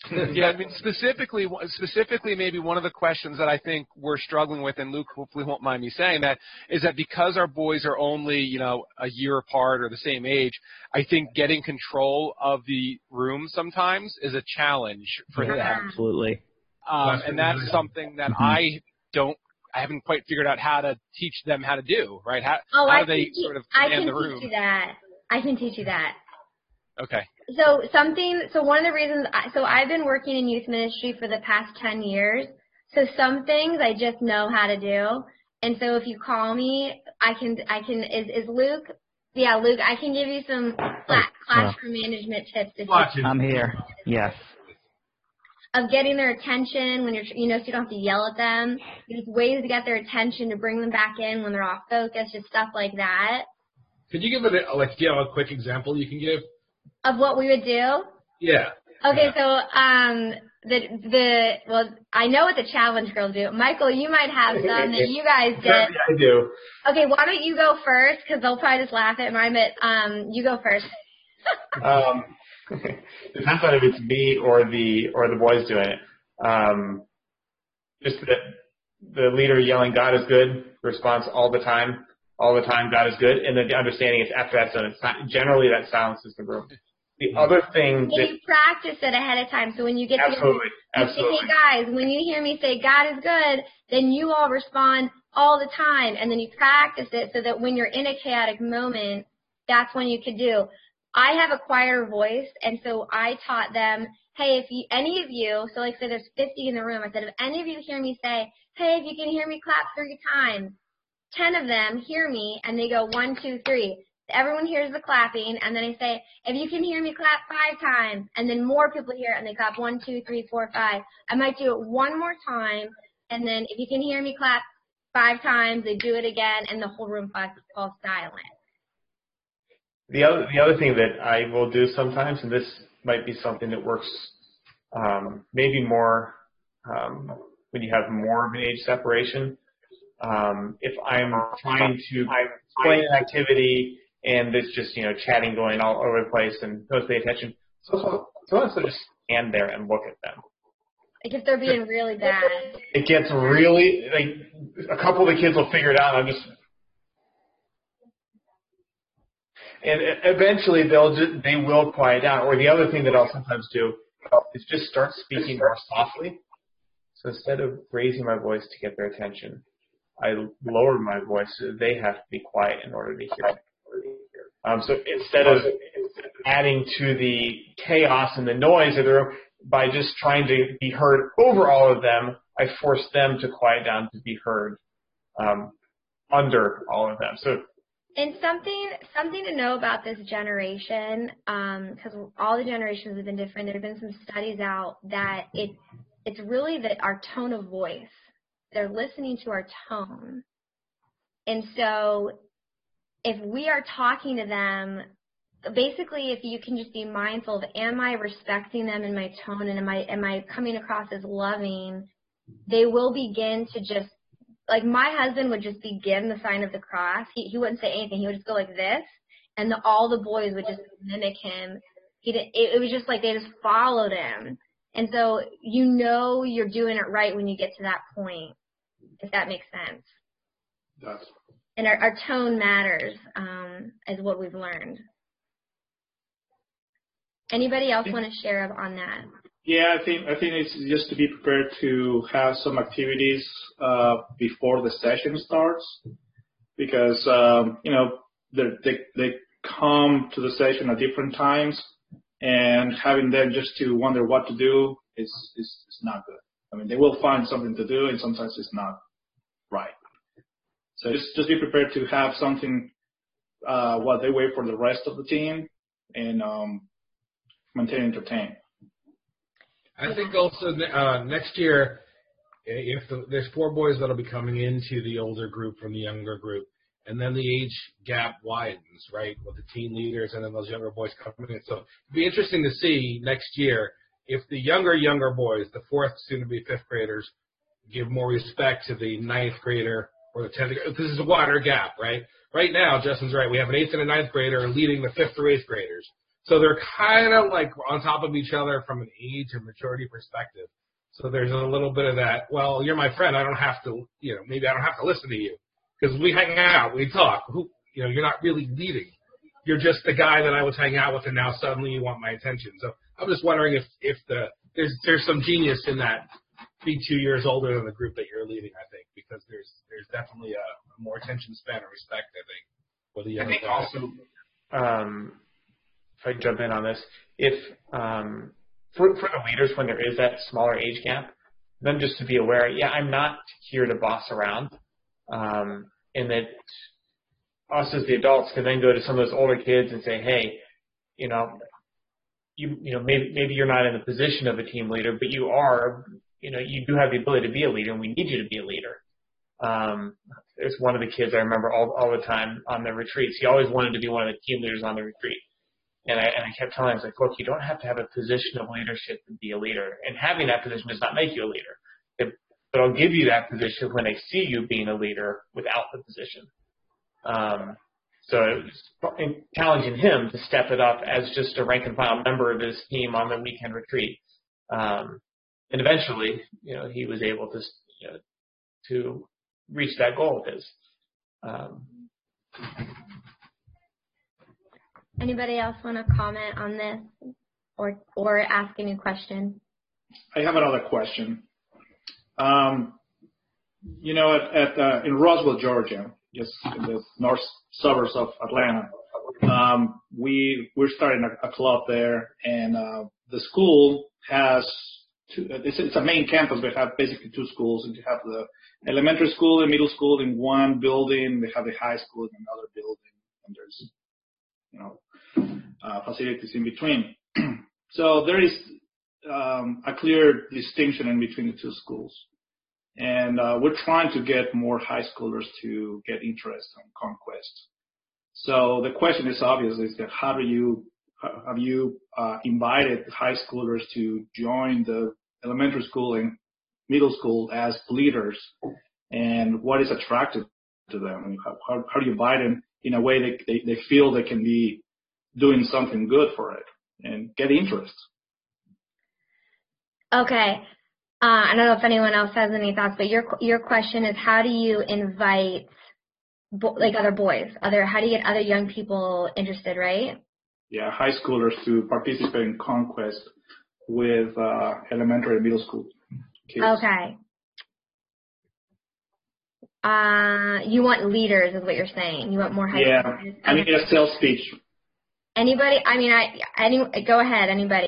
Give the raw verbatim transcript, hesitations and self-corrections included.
Yeah, I mean, specifically, specifically, maybe one of the questions that I think we're struggling with, and Luke hopefully won't mind me saying that, is that because our boys are only, you know, a year apart or the same age, I think getting control of the room sometimes is a challenge for yeah, them. Absolutely. Um, and that's something that mm-hmm. I don't, I haven't quite figured out how to teach them how to do, right? How, oh, how I do they you, sort of I command can the room? teach you that. I can teach you that. Okay. So something, so one of the reasons, I, so I've been working in youth ministry for the past ten years. So some things I just know how to do. And so if you call me, I can, I can, is, is Luke, yeah, Luke, I can give you some class, classroom yeah. management tips. If I'm here. Yes. Of getting their attention when you're, you know, so you don't have to yell at them. There's ways to get their attention to bring them back in when they're off focus, just stuff like that. Could you give it a, like, do you have a quick example you can give? Of what we would do? Yeah. Okay, yeah. so um, the the well, I know what the challenge girls do. Michael, you might have some that you guys did. Yeah, I do. Okay, why don't you go first? Because they'll probably just laugh at mine. But um, you go first. um, depends on if it's me or the or the boys doing it. Um, just the the leader yelling, "God is good," response all the time. All the time, God is good, and then the understanding is after that's done, it's not, generally that silences the room. The other thing yeah, that you practice it ahead of time, so when you get absolutely, to you absolutely. say, "Hey guys, when you hear me say God is good," then you all respond all the time, and then you practice it so that when you're in a chaotic moment, that's when you could do. I have a quieter voice, and so I taught them, hey, if you, any of you, so like say there's fifty in the room, I said, if any of you hear me say, hey, if you can hear me clap three times, ten of them hear me, and they go one, two, three. Everyone hears the clapping, and then I say, if you can hear me clap five times, and then more people hear it, and they clap one, two, three, four, five. I might do it one more time, and then if you can hear me clap five times, they do it again, and the whole room falls silent. The other, the other thing that I will do sometimes, and this might be something that works um, maybe more um, when you have more of an age separation. Um, if I'm trying to explain an activity and there's just, you know, chatting going all over the place and don't pay attention, so sometimes I just stand there and look at them. Like if they're being really bad. It gets really, like, a couple of the kids will figure it out, and I'm just, and eventually they'll just, they will quiet down. Or the other thing that I'll sometimes do is just start speaking more softly. So instead of raising my voice to get their attention, I lower my voice so they have to be quiet in order to hear me. Um, so instead of adding to the chaos and the noise of the room, by just trying to be heard over all of them, I force them to quiet down to be heard um, under all of them. So, and something something to know about this generation, because um, all the generations have been different. There have been some studies out that it it's really that our tone of voice. They're listening to our tone. And so if we are talking to them, basically if you can just be mindful of, am I respecting them in my tone, and am I am I coming across as loving, they will begin to just, like my husband would just begin the sign of the cross. He he wouldn't say anything. He would just go like this, and the, all the boys would just mimic him. He did, it, it was just like they just followed him. And so you know you're doing it right when you get to that point, if that makes sense. It does. And our, our tone matters, um, is what we've learned. Anybody else want to share on that? Yeah, I think I think it's just to be prepared to have some activities uh, before the session starts, because um, you know they they come to the session at different times, and having them just to wonder what to do is is, is not good. I mean, they will find something to do, and sometimes it's not right. So just just be prepared to have something uh, while they wait for the rest of the team, and um, maintain entertained. I think also uh, next year, if the, there's four boys that'll be coming into the older group from the younger group, and then the age gap widens, right, with the teen leaders and then those younger boys coming in. So it'd be interesting to see next year if the younger, younger boys, the fourth, soon-to-be fifth graders, give more respect to the ninth grader or the tenth grader. This is a wider gap, right? Right now, Justin's right. We have an eighth and a ninth grader leading the fifth through eighth graders. So they're kind of like on top of each other from an age and maturity perspective. So there's a little bit of that, well, you're my friend. I don't have to, you know, maybe I don't have to listen to you because we hang out, we talk. Who, you know, you're not really leading. You're just the guy that I was hanging out with, and now suddenly you want my attention. So I'm just wondering if, if the there's there's some genius in that. Be two years older than the group that you're leading, I think, because there's there's definitely a, a more attention span and respect, I think, for the younger I think guys. also, um, if I can jump in on this, if um, for for the leaders when there is that smaller age gap, then just to be aware, yeah, I'm not here to boss around, um, and that us as the adults can then go to some of those older kids and say, hey, you know, you you know maybe maybe you're not in the position of a team leader, but you are. You know, you do have the ability to be a leader, and we need you to be a leader. Um, there's one of the kids I remember all, all the time on the retreats. He always wanted to be one of the team leaders on the retreat. And I, and I kept telling him, I was like, look, you don't have to have a position of leadership to be a leader. And having that position does not make you a leader. It, but I'll give you that position when I see you being a leader without the position. Um, so it was challenging him to step it up as just a rank and file member of his team on the weekend retreat. Um, And eventually, you know, he was able to, you know, to reach that goal of his. Um, Anybody else want to comment on this or or ask any question? I have another question. Um, you know, at, at uh, in Roswell, Georgia, just in the north suburbs of Atlanta, um, we we're starting a, a club there, and uh, the school has two, it's, it's a main campus. They have basically two schools, and you have the elementary school and middle school in one building. They have the high school in another building, and there's you know uh, facilities in between. So there is um, a clear distinction in between the two schools. And uh, we're trying to get more high schoolers to get interest in Conquest. So the question is obvious: is that how do you have you uh, invited high schoolers to join the elementary school and middle school as leaders, and what is attractive to them? I mean, how, how, how do you invite them in a way that they, they feel they can be doing something good for it and get interest? Okay. Uh, I don't know if anyone else has any thoughts, but your your question is how do you invite bo- like other boys, other how do you get other young people interested, right? Yeah, high schoolers to participate in Conquest with uh, elementary and middle school kids. Okay. Uh, you want leaders, is what you're saying. You want more high Yeah, schoolers. I need a sales speech. Anybody? I mean, I any. Go ahead. Anybody.